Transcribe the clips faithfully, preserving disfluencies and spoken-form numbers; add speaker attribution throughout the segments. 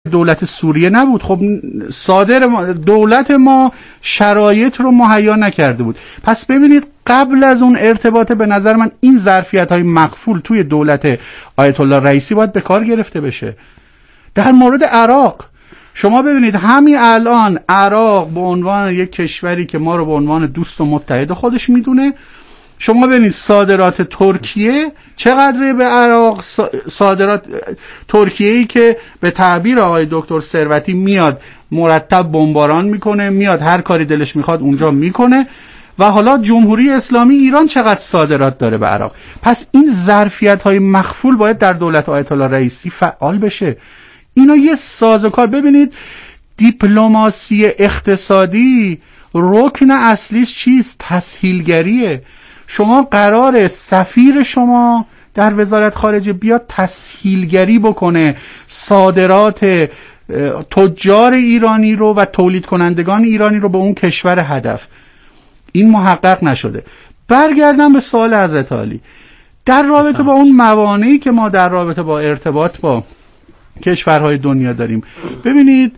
Speaker 1: دولت سوریه نبود. خب صادر ما دولت ما شرایط رو مهیا نکرده بود. پس ببینید قبل از اون ارتباط به نظر من این ظرفیت‌های مقفول توی دولت آیت الله رئیسی باید به کار گرفته بشه. در مورد عراق شما ببینید همین الان عراق به عنوان یک کشوری که ما رو به عنوان دوست و متحد خودش میدونه، شما ببینید صادرات ترکیه چقدره به عراق، صادرات ترکیه‌ای که به تعبیر آقای دکتر ثروتی میاد مرتب بمباران میکنه، میاد هر کاری دلش میخواد اونجا میکنه، و حالا جمهوری اسلامی ایران چقدر صادرات داره به عراق. پس این ظرفیت‌های مخفول باید در دولت آیت الله رئیسی فعال بشه. اینا یه سازوکار. ببینید دیپلماسی اقتصادی رکن اصلیش چیست؟ تسهیلگریه. شما قراره سفیر شما در وزارت خارجه بیاد تسهیلگری بکنه صادرات تجار ایرانی رو و تولید کنندگان ایرانی رو به اون کشور هدف. این محقق نشده. برگردم به سوال حضرت عالی در رابطه با اون موانعی که ما در رابطه با ارتباط با کشورهای دنیا داریم. ببینید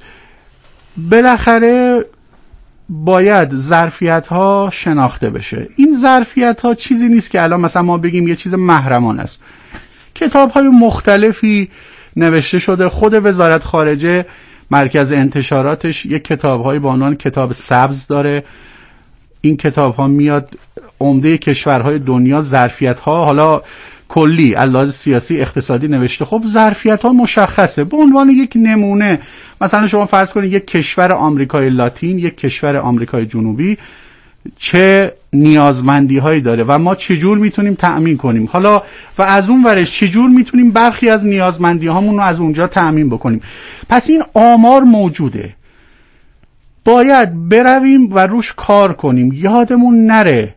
Speaker 1: بالاخره باید ظرفیت ها شناخته بشه. این ظرفیت ها چیزی نیست که الان مثلا ما بگیم یه چیز محرمان است. کتاب های مختلفی نوشته شده. خود وزارت خارجه مرکز انتشاراتش یک کتاب های با عنوان کتاب سبز داره. این کتاب ها میاد عمده کشورهای دنیا ظرفیت ها حالا کلی علاوه سیاسی اقتصادی نوشته. خب ظرفیت ها مشخصه. به عنوان یک نمونه مثلا شما فرض کنید یک کشور آمریکای لاتین، یک کشور آمریکای جنوبی چه نیازمندی هایی داره و ما چجور میتونیم تأمین کنیم، حالا و از اون ورش چجور میتونیم برخی از نیازمندی هامون رو از اونجا تأمین بکنیم. پس این آمار موجوده، باید برویم و روش کار کنیم. یادمون نره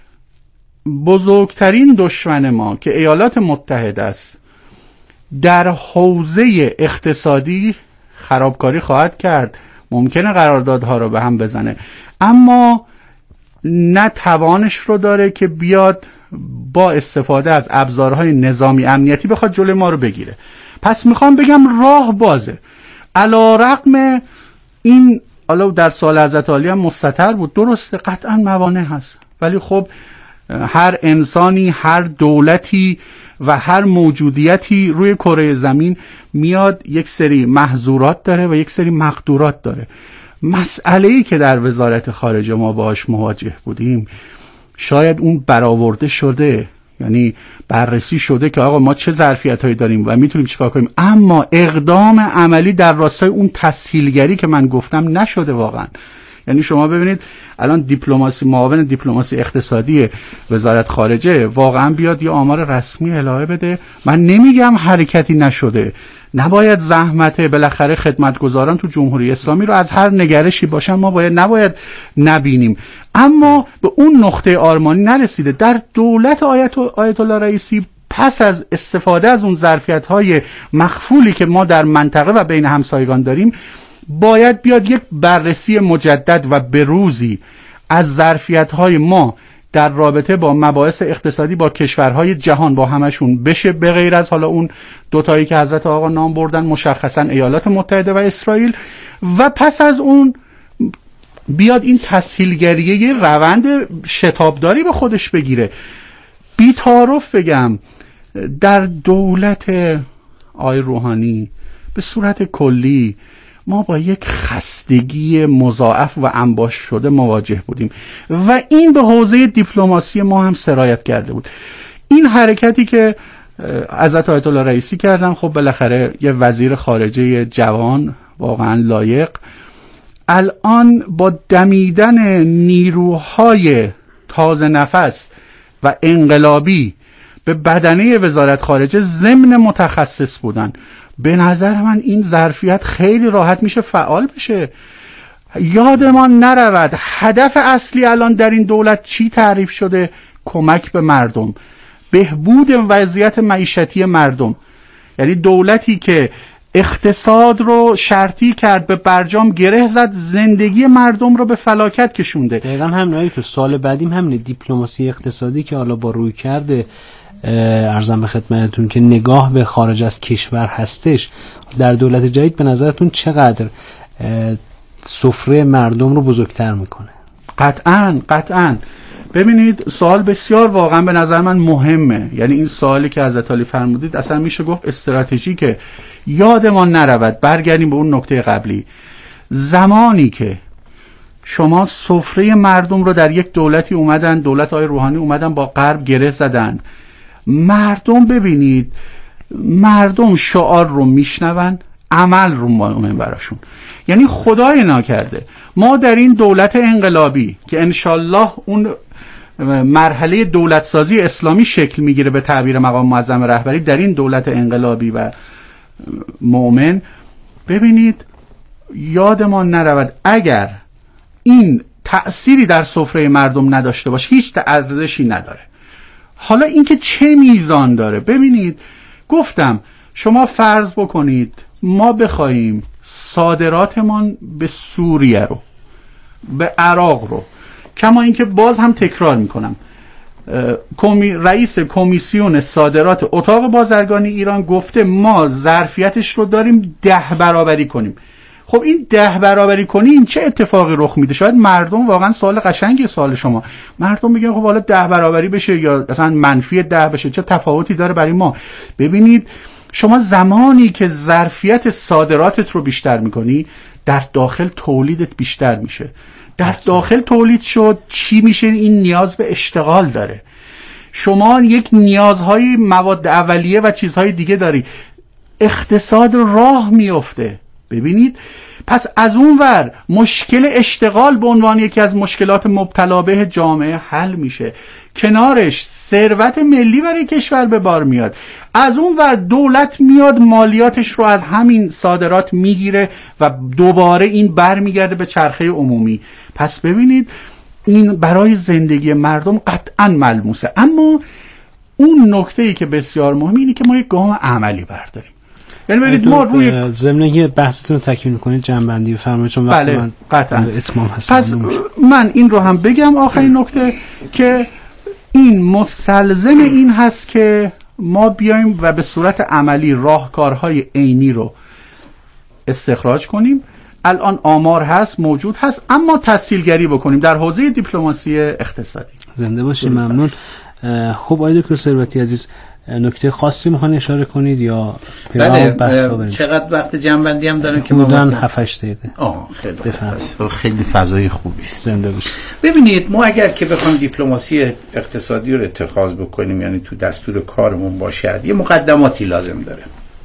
Speaker 1: بزرگترین دشمن ما که ایالات متحده است در حوزه اقتصادی خرابکاری خواهد کرد. ممکنه قراردادها رو به هم بزنه، اما نه توانش رو داره که بیاد با استفاده از ابزارهای نظامی امنیتی بخواد جلوی ما رو بگیره. پس میخوام بگم راه بازه. علی رغم این حالا در سال حضرت عالی هم مستتر بود، درسته قطعا موانع هست، ولی خب هر انسانی، هر دولتی و هر موجودیتی روی کره زمین میاد یک سری محظورات داره و یک سری مقدورات داره. مسئله‌ای که در وزارت خارجه ما باهاش مواجه بودیم شاید اون برآورده شده، یعنی بررسی شده که آقا ما چه ظرفیت‌هایی داریم و میتونیم چیکار کنیم، اما اقدام عملی در راستای اون تسهیلگری که من گفتم نشده واقعا. یعنی شما ببینید الان دیپلماسی معاون دیپلماسی اقتصادی وزارت خارجه واقعا بیاد یه آمار رسمی ارائه بده. من نمیگم حرکتی نشده، نباید زحمت بالاخره خدمتگزاران تو جمهوری اسلامی رو از هر نگرشی باشن ما باید نباید نبینیم، اما به اون نقطه آرمانی نرسیده. در دولت آیت, آیت الله رئیسی پس از استفاده از اون ظرفیت‌های مخفولی که ما در منطقه و بین همسایگان داریم باید بیاد یک بررسی مجدد و بروزی از ظرفیت‌های ما در رابطه با مباحث اقتصادی با کشورهای جهان با همشون بشه، به غیر از حالا اون دوتایی که حضرت آقا نام بردن مشخصا ایالات متحده و اسرائیل، و پس از اون بیاد این تسهیلگریه یه روند شتابداری به خودش بگیره. بی تعارف بگم در دولت آقای روحانی به صورت کلی ما با یک خستگی مضاعف و انباش شده مواجه بودیم و این به حوزه دیپلماسی ما هم سرایت کرده بود. این حرکتی که حضرت آیت الله رئیسی کردن، خب بالاخره یه وزیر خارجه جوان واقعا لایق الان با دمیدن نیروهای تازه نفس و انقلابی به بدنه وزارت خارجه ضمن متخصص بودن، به نظر من این ظرفیت خیلی راحت میشه فعال بشه. یادمان نرود هدف اصلی الان در این دولت چی تعریف شده؟ کمک به مردم، بهبود وضعیت معیشتی مردم. یعنی دولتی که اقتصاد رو شرطی کرد، به برجام گره زد، زندگی مردم رو به فلاکت کشونده.
Speaker 2: دقیقا همینایی تو سال بعدیم همینه، دیپلماسی اقتصادی که حالا با روی کرده عرضم به خدمتتون که نگاه به خارج از کشور هستش، در دولت جدید به نظرتون چقدر سفره مردم رو بزرگتر میکنه؟
Speaker 1: قطعاً قطعاً. ببینید سوال بسیار واقعا به نظر من مهمه. یعنی این سوالی که حضرت علی فرمودید اصلا میشه گفت استراتژیکه. یادمان نرود، برگردیم به اون نکته قبلی، زمانی که شما سفره مردم رو در یک دولتی اومدن، دولت آقای روحانی اومدن با غرب گره زدن، مردم ببینید مردم شعار رو میشنون، عمل رو مهمه براشون. یعنی خدای ناکرده ما در این دولت انقلابی که انشالله اون مرحله دولت سازی اسلامی شکل میگیره به تعبیر مقام معظم رهبری، در این دولت انقلابی و مؤمن، ببینید یادمان نرود اگر این تأثیری در سفره مردم نداشته باشه هیچ ارزشی نداره. حالا اینکه چه میزان داره، ببینید گفتم شما فرض بکنید ما بخوایم صادراتمان به سوریه رو، به عراق رو، کما اینکه باز هم تکرار میکنم کمی رئیس کمیسیون صادرات اتاق بازرگانی ایران گفته ما ظرفیتش رو داریم ده برابری کنیم. خب این ده برابری کنیم چه اتفاقی رخ میده؟ شاید مردم واقعا سوال قشنگی سوال شما، مردم میگن خب حالا ده برابری بشه یا مثلا منفی ده بشه چه تفاوتی داره برای ما؟ ببینید شما زمانی که ظرفیت صادراتت رو بیشتر میکنی در داخل تولیدت بیشتر میشه. در داخل تولید شد چی میشه؟ این نیاز به اشتغال داره. شما یک نیازهای مواد اولیه و چیزهای دیگه داری، اقتصاد راه میفته. ببینید پس از اون ور مشکل اشتغال به عنوان یکی از مشکلات مبتلا به جامعه حل میشه، کنارش ثروت ملی برای کشور به بار میاد، از اون ور دولت میاد مالیاتش رو از همین صادرات میگیره و دوباره این بر میگرده به چرخه عمومی. پس ببینید این برای زندگی مردم قطعا ملموسه. اما اون نکته‌ای که بسیار مهمه اینه که ما یک گام عملی برداریم. یعنی ببینید ما روی
Speaker 2: ضمن که بحثتون رو تکمیل کنید جنبندی بفرمایید چون وقت
Speaker 1: بله،
Speaker 2: من
Speaker 1: قطعا
Speaker 2: اتمام هست.
Speaker 1: پس من این رو هم بگم آخرین نکته که این مستلزم این هست که ما بیایم و به صورت عملی راهکارهای عینی رو استخراج کنیم. الان آمار هست، موجود هست، اما تسهیلگری بکنیم در حوزه دیپلماسی اقتصادی.
Speaker 2: زنده باشید. ممنون. خب آقای دکتر ثروتی عزیز نکته خاصی میخوان اشاره کنید یا
Speaker 3: بله چقدر وقت جنبندی هم دارم که
Speaker 2: بودن هفت هشت دقیقه؟
Speaker 3: آه خیلی خیلی فضای خوبی است.
Speaker 2: زنده باشید.
Speaker 3: ببینید ما اگر که بخوایم دیپلماسی اقتصادی رو اتخاذ بکنیم، یعنی تو دستور کارمون باشد، یه مقدماتی لازم داره.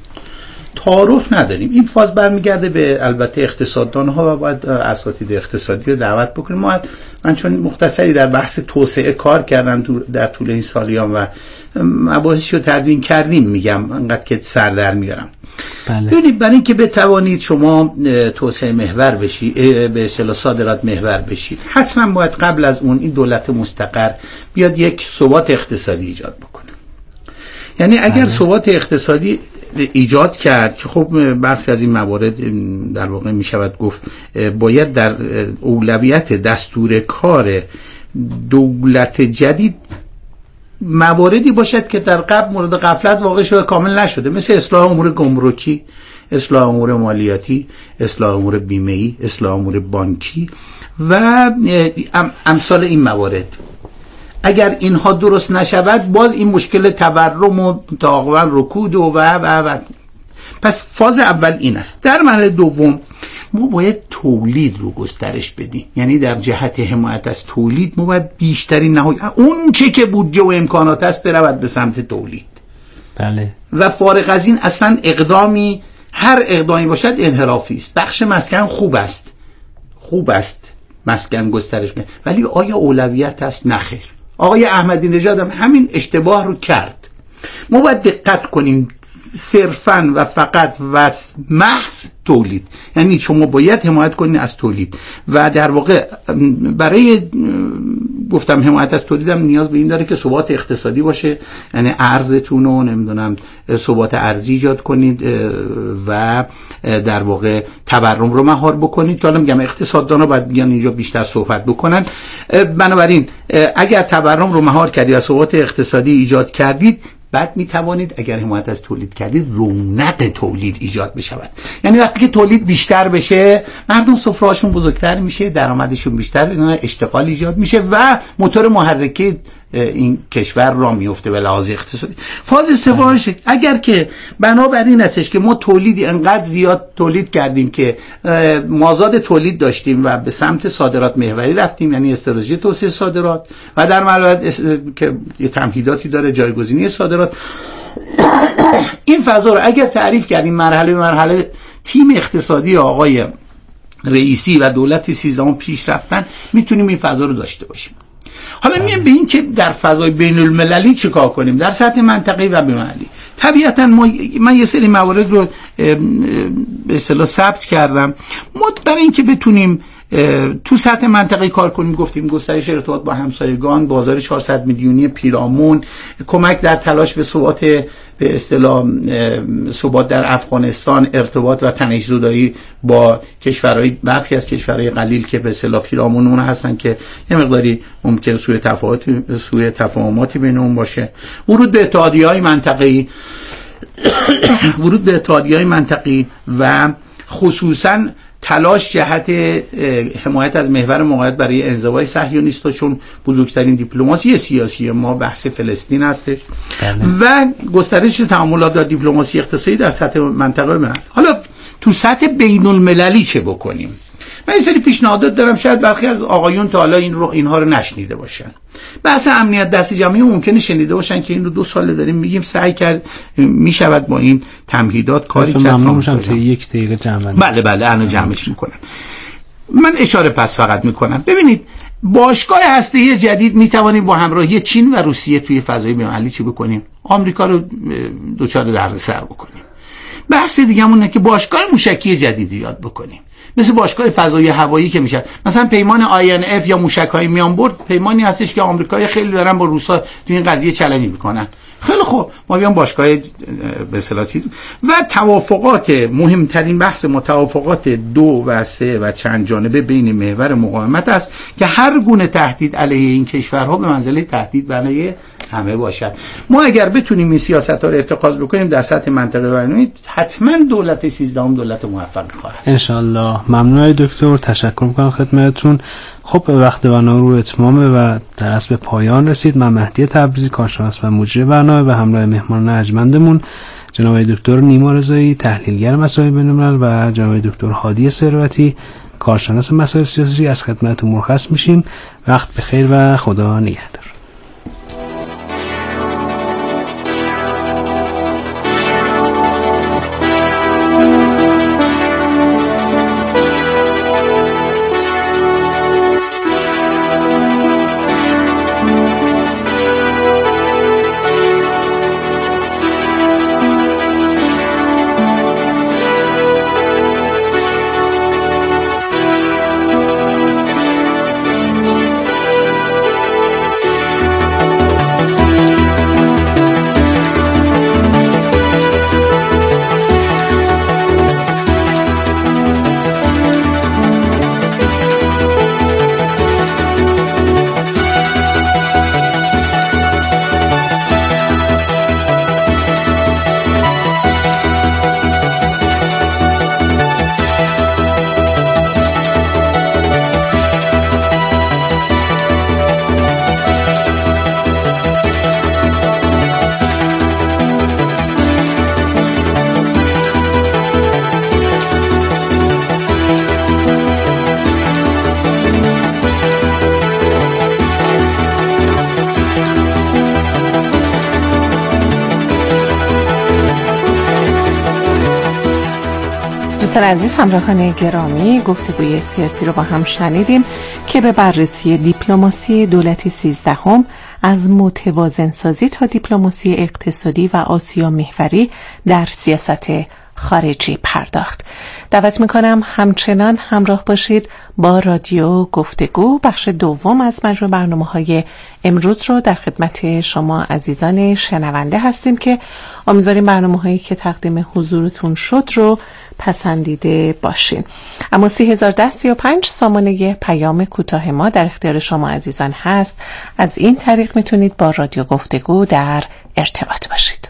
Speaker 3: تعارف نداریم. این فاز برمیگرده به البته اقتصاددان ها و باید اساتید اقتصادی رو دعوت بکنیم. ما من چون مختصری در بحث توسعه کار کردم در طول این سالیان و مباحثی رو تدوین کردیم، میگم انقدر که سر در میارم.
Speaker 2: بله.
Speaker 3: ببینید برای اینکه بتوانید شما توسعه محور بشی، به اصطلاح صادرات محور بشید، حتما باید قبل از اون این دولت مستقر بیاد یک ثبات اقتصادی ایجاد بکنه. یعنی اگر بله. ثبات اقتصادی ایجاد کرد که خب برخی از این موارد در واقع می شود گفت باید در اولویت دستور کار دولت جدید مواردی باشد که در قبل مورد غفلت واقع شده کامل نشده، مثل اصلاح امور گمرکی، اصلاح امور مالیاتی، اصلاح امور بیمه‌ای، اصلاح امور بانکی و امثال این موارد. اگر اینها درست نشود باز این مشکل تورم و تقریبا رکود و و و پس فاز اول این است. در مرحله دوم ما باید تولید رو گسترش بدیم، یعنی در جهت حمایت از تولید ما باید بیشترین نهایی اون چه که بودجه و امکانات است برود به سمت تولید.
Speaker 2: بله.
Speaker 3: و فارغ از این اصلا اقدامی، هر اقدامی باشد انحرافی است. بخش مسکن خوب است، خوب است مسکن گسترش بدیم، ولی آیا اولویت است؟ نخیر. آقای احمدی نژاد هم همین اشتباه رو کرد. ما باید دقت کنیم صرفاً و فقط و محض تولید، یعنی شما باید حمایت کنید از تولید و در واقع برای گفتم حمایت از تولیدم نیاز به این داره که ثبات اقتصادی باشه، یعنی ارزتون رو نمیدونم ثبات ارزی ایجاد کنید و در واقع تورم رو مهار بکنید که حالا میگم اقتصاددانا باید بیان اینجا بیشتر صحبت بکنن. بنابراین اگر تورم رو مهار کردید و ثبات اقتصادی ایجاد کردید، بعد می توانید اگر حمایت از تولید کردید رونق تولید ایجاد بشود. یعنی وقتی که تولید بیشتر بشه، مردم سفره‌هاشون بزرگتر میشه، درآمدشون بیشتر، اشتغال ایجاد میشه و موتور محرکه این کشور را میفته به لحاظ اقتصادی. فاز سومش اگر که بنابراین هستش که ما تولیدی انقدر زیاد تولید کردیم که مازاد تولید داشتیم و به سمت صادرات محوری رفتیم، یعنی استراتژی توسعه صادرات و در ملابد که یه تمهیداتی داره جایگزینی صادرات، این فضا رو اگر تعریف کردیم مرحله به مرحله، تیم اقتصادی آقای رئیسی و دولت سیزدهم پیش رفتن، میتونیم این فضا رو داشته باشیم. حالا میایم به این که در فضای بین المللی چیکار کنیم در سطح منطقه‌ای و بین‌المللی. طبیعتاً ما من یه سری موارد رو به اصطلاح ثبت کردم. ما برای اینکه بتونیم تو سطح منطقه‌ای کار کنیم، گفتیم گسترش ارتباط با همسایگان، بازار چهارصد میلیونی پیرامون، کمک در تلاش به ثبات به اصطلاح ثبات در افغانستان، ارتباط و تنش‌زدایی با کشورهای برخی از کشورهای قلیل که به اصطلاح پیرامون اون هستن که یه مقداری ممکن سوء تفاهماتی سوء تفاهماتی بین اون باشه، ورود به اتحادیه‌های منطقه‌ای ورود به اتحادیه‌های منطقه‌ای و خصوصاً تلاش جهت حمایت از محور موقعیت برای انزوای صهیونیست‌ها، چون بزرگترین دیپلماسی سیاسی ما بحث فلسطین هستش و گسترش تعاملات و دیپلماسی اقتصادی در سطح منطقه من. حالا تو سطح بین المللی چه بکنیم؟ من این سری پیشنهادات دارم، شاید برخی از آقایون تا حالا این رو اینها رو نشنیده باشن. بحث امنیت دست جمعی ممکنه شنیده باشن که این رو دو سال داریم میگیم، سعی کرد میشود با این تمهیدات کاری کرد.
Speaker 2: ممنون میشم توی یک دقیقه جمع.
Speaker 3: بله بله انا جمعش میکنم. من اشاره پس فقط میکنم. ببینید باشگاه هسته‌ای جدید میتوانیم با همراهی چین و روسیه توی فضای بین‌المللی چی بکنیم؟ آمریکا رو دوچار دردسر بکنیم. بحث دیگه اونه که باشگاه موشکی جدیدی یاد بکنیم، مثل باشگاه فضای هوایی که میشه، مثلا پیمان آی ان اف یا موشک‌های میانبرد، پیمانی هستش که آمریکایی خیلی دارن با روسا تو این قضیه چالش میکنن. خیلی خوب، ما بیام باشگاه به اصطلاح چیز و توافقات، مهمترین بحث ما توافقات دو و سه و چند جانبه بین محور مقاومت است که هر گونه تهدید علیه این کشورها به منزله تهدید علیه همه باشد. ما اگر بتونیم این سیاست‌ها رو اتخاذ بکنیم در سطح منطقه و بین‌المللی، حتما دولت سیزدهم دولت موفقی خواهد.
Speaker 2: ان شاء الله. ممنون دکتر، تشکر می‌کنم خدمتتون. خب به وقت برنامه رو اتمامه و در اصل به پایان رسید. من مهدی تبریزی، کارشناس و مجری برنامه، به همراه مهمان ارجمندمون جناب دکتر نیما رضایی، تحلیلگر مسائل بین‌الملل، و جناب دکتر هادی ثروتی، کارشناس مسائل سیاسی، از خدمتتون مرخص میشیم. وقت بخیر و خدا نگهدار.
Speaker 4: دوستان عزیز، همراهان گرامی، گفتگوی سیاسی رو با هم شنیدیم که به بررسی دیپلماسی دولت سیزدهم از متوازنسازی تا دیپلماسی اقتصادی و آسیا محوری در سیاست خارجی پرداخت. دعوت میکنم همچنان همراه باشید با رادیو گفتگو. بخش دوم از مجموع برنامه‌های امروز رو در خدمت شما عزیزان شنونده هستیم که امیدواریم برنامه‌هایی که تقدیم حضورتون شد رو پسندیده باشین. اما سی هزار ده سی و پنج سامانه پیام کوتاه ما در اختیار شما عزیزان هست. از این طریق میتونید با رادیو گفتگو در ارتباط باشید.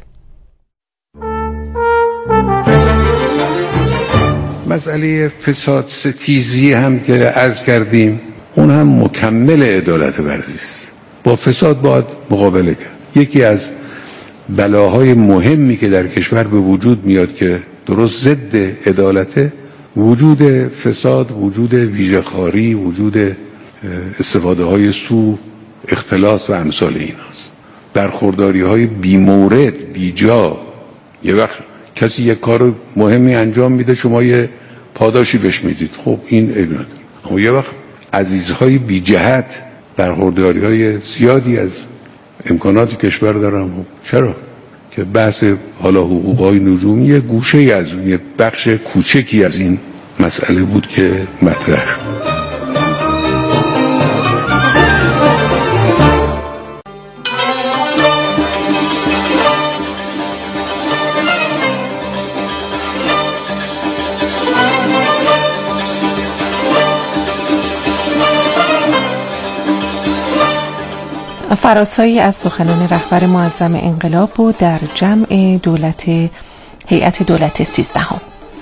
Speaker 5: مسئله فساد ستیزی هم که عرض کردیم اون هم مکمل عدالت ورزی است. با فساد باید مقابله کرد. یکی از بلاهای مهمی که در کشور به وجود میاد که درست ضد عدالته، وجود فساد، وجود ویژه‌خواری، وجود استفاده های سو، اختلاس و امثال ایناست. برخورداری های بی‌مورد، بیجا. یه وقت کسی یک کار مهمی انجام میده، شما یه پاداشی بهش میدید، خب این عیب نداره. اما یه وقت عزیزهای بی جهت برخورداری های زیادی از امکانات کشور دارن. خب چرا؟ که بحث حالا حقوقهای نجومی یه گوشه از اون، یه بخش کوچکی از این مسئله بود که مطرح شد.
Speaker 4: فرازهایی از سخنان رهبر معظم انقلاب بود در جمع دولت هیئت دولت سیزدهم.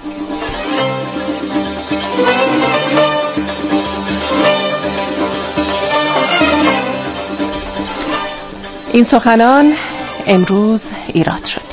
Speaker 4: این سخنان امروز ایراد شد.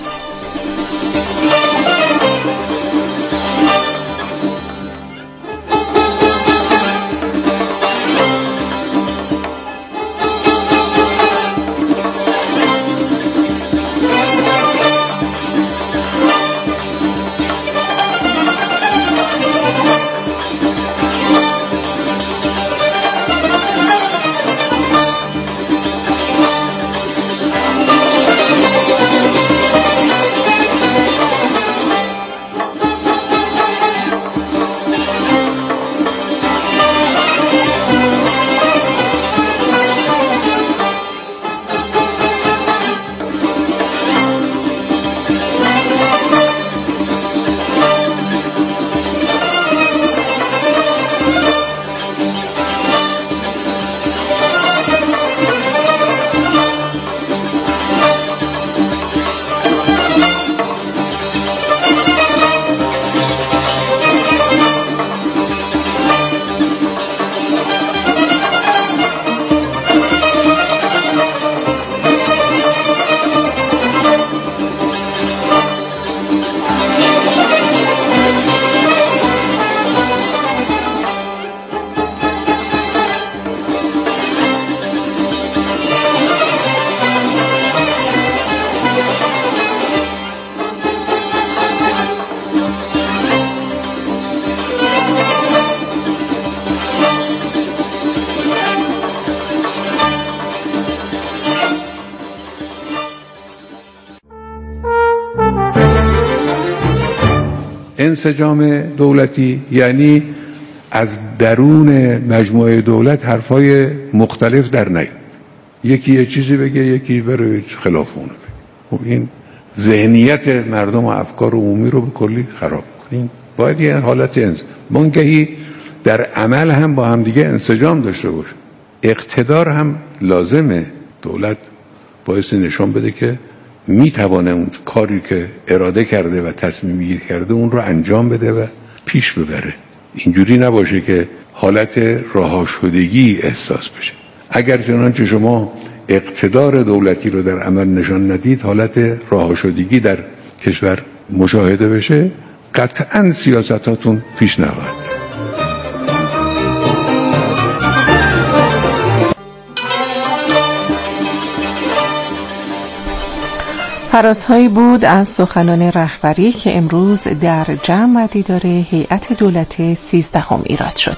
Speaker 5: انسجام دولتی یعنی از درون مجموعه دولت حرفای مختلف در نیاد، یکی یه چیزی بگه یکی بره خلاف اون بگه. خب این ذهنیت مردم و افکار عمومی رو به کلی خراب کنیم. باید یه حالت انس منگهی در عمل هم با هم دیگه انسجام داشته باشه. اقتدار هم لازمه. دولت باعث نشان بده که میتوانه اون کاری که اراده کرده و تصمیم گیری کرده اون رو انجام بده و پیش ببره. اینجوری نباشه که حالت رها شدگی احساس بشه. اگر چنانچه شما اقتدار دولتی رو در عمل نشان ندید، حالت رها شدگی در کشور مشاهده بشه، قطعاً سیاستاتون پیش نخواهد.
Speaker 4: فرازهایی بود از سخنان رهبری که امروز در جمع و دیدار هیئت دولت سیزدهم ایراد شد.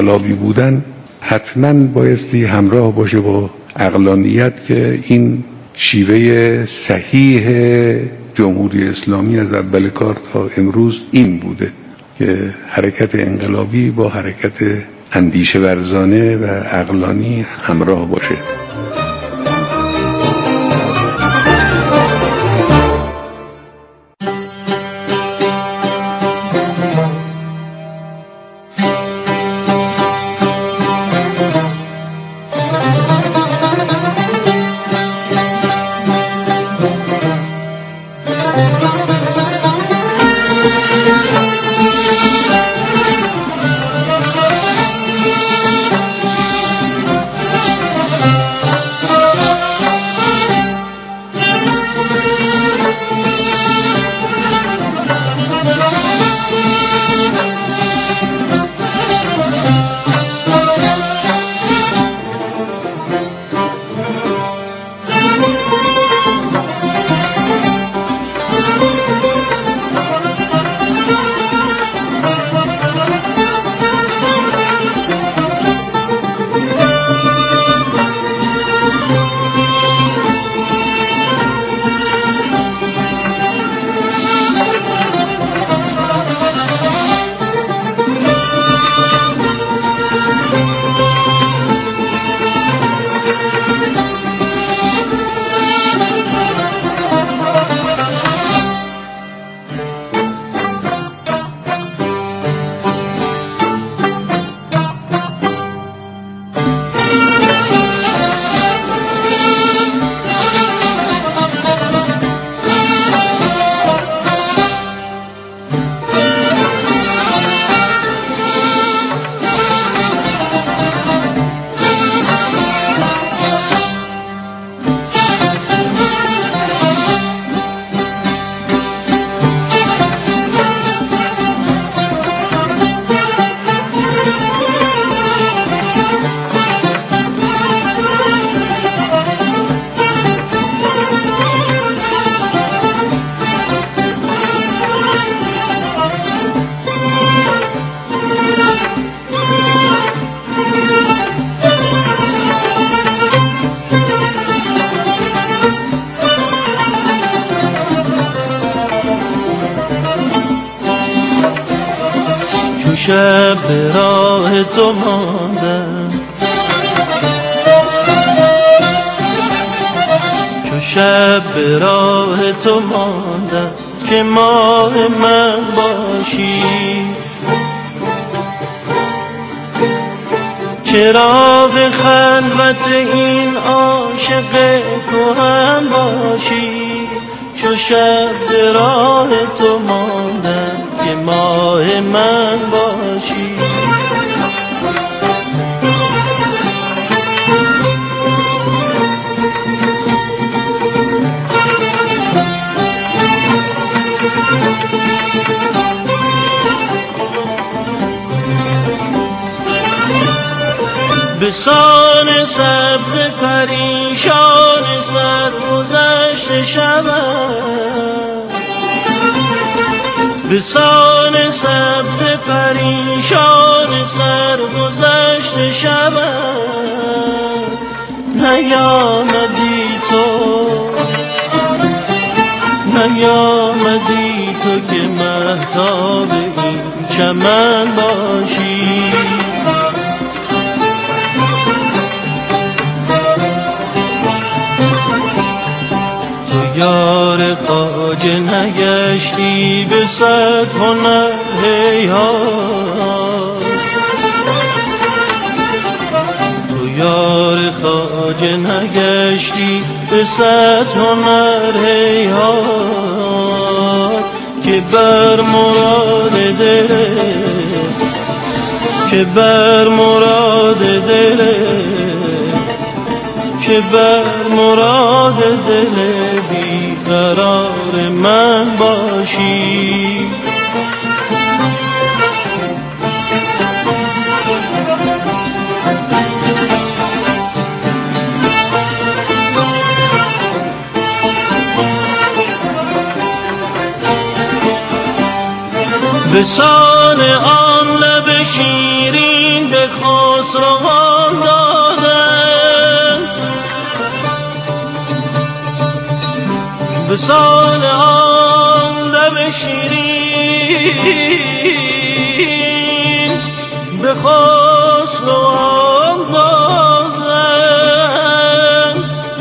Speaker 5: انقلابی بودن حتما بایستی همراه باشه با عقلانیت که این شیوه صحیح جمهوری اسلامی از اول کار تا امروز این بوده که حرکت انقلابی با حرکت اندیشه ورزانه و عقلانی همراه باشه.
Speaker 6: شب به راه تو ماندم، چو شب به راه تو ماندم که ماه من باشی، چراغ خلوت این عاشق کهن باشی، چو شب به راه تو ماندم که ماه من باشی. بسان سبز پریشان سرگذشت شبم، بسان سبز پریشان سرگذشت شبم، نیامدی تو نیامدی تو که مهتاب این چمن باشی. یار خواجه نگشتی به صد هنر هیهات، تو یار خواجه نگشتی به صد هنر هیهات، که بر مراد دل که بر مراد دل که بر مراد دل بیقرار من باشی. بسان آن لب شیرین به خسروان دادم به سال آن لب شیرین به خسروان دادم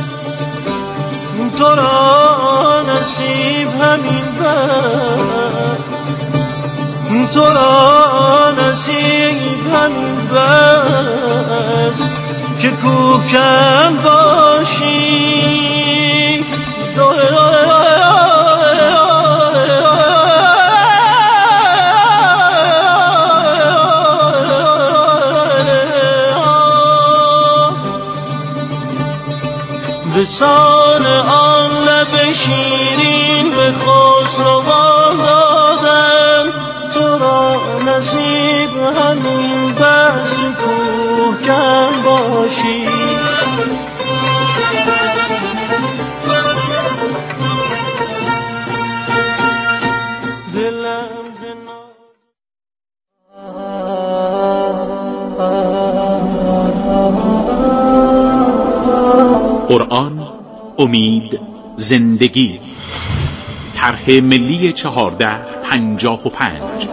Speaker 6: تو را نصیب همین بس تو را نصیب همین بس که کوکن باشی به سان آن لب شیرین به خسروان دادم تو را نصیب همین بس که کوهکن باشی
Speaker 7: قرآن، امید، زندگی. طرح ملی چهارده پنجاه و پنج.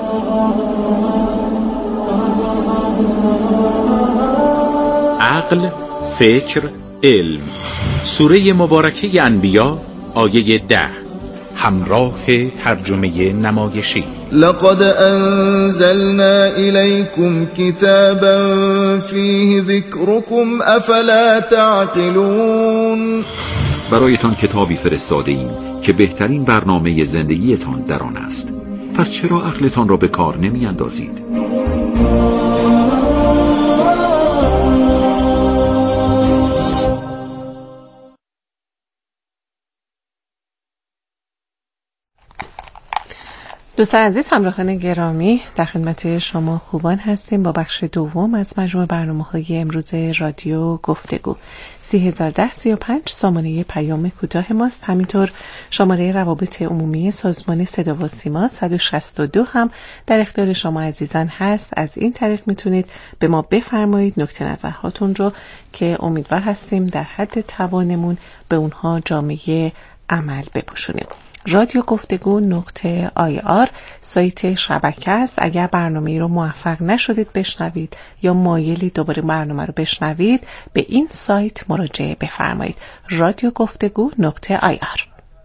Speaker 7: عقل، فکر، علم. سوره مبارکه انبیا آیه ده، همراه ترجمه نمایشی.
Speaker 8: لقد انزلنا الیکم کتابا فیه ذکرکم افلا تعقلون.
Speaker 9: برایتان کتابی فرستاده ایم که بهترین برنامه زندگیتان در آن است. پس چرا عقلتان را به کار نمی اندازید؟
Speaker 4: دوستان عزیز، همراهان گرامی، در خدمت شما خوبان هستیم با بخش دوم از مجموع برنامه‌های امروز رادیو گفتگو. سی هزار ده سی و پنج سامانه پیام کوتاه ماست. همینطور شماره روابط عمومی سازمان صدا و سیما صد و شصت و دو هم در اختیار شما عزیزان هست. از این طریق میتونید به ما بفرمایید نکته نظرهاتون رو که امیدوار هستیم در حد توانمون به اونها جامعه عمل بپوشونیم. رادیو گفتگو نقطه آی آر سایت شبکه است. اگر برنامه رو موفق نشدید بشنوید یا مایلی دوباره برنامه رو بشنوید به این سایت مراجعه بفرمایید. رادیو گفتگو نقطه آی آر.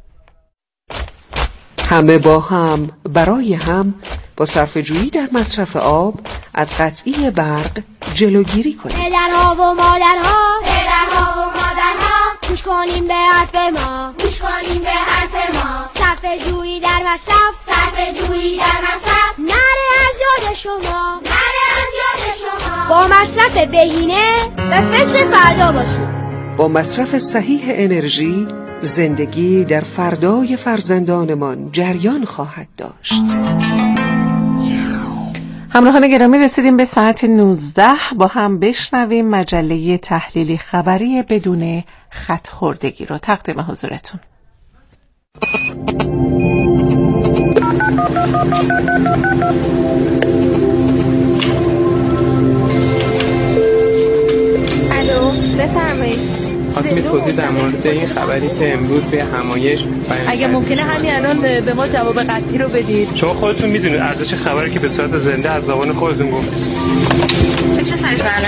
Speaker 10: همه با هم برای هم با صرفه‌جویی در مصرف آب از قطعی برق جلوگیری کنید.
Speaker 11: پدرها و مادرها پدرها و مادرها گوش کنین به حرف ما گوش کنین به حرف ما. صرفه‌جویی در مصرف صرفه‌جویی در مصرف نره از یاد شما نره از یاد شما. با مصرف بهینه به فکر فردا باشید.
Speaker 10: با مصرف صحیح انرژی زندگی در فردای فرزندانمان جریان خواهد داشت.
Speaker 4: همراهان گرامی، رسیدیم به ساعت نوزده. با هم بشنویم مجله تحلیلی خبری بدون خط خوردگی رو تقدیم حضورتون.
Speaker 12: الو، بفرمایید.
Speaker 13: خواستم توضیح در مورد این خبری که امروز به همایش
Speaker 12: اگه ممکنه همین الان به ما جواب قطعی رو بدید.
Speaker 13: شما خودتون میدونید ارزش خبری که به صورت زنده از زبان خودتون گفتید.
Speaker 12: چه سایز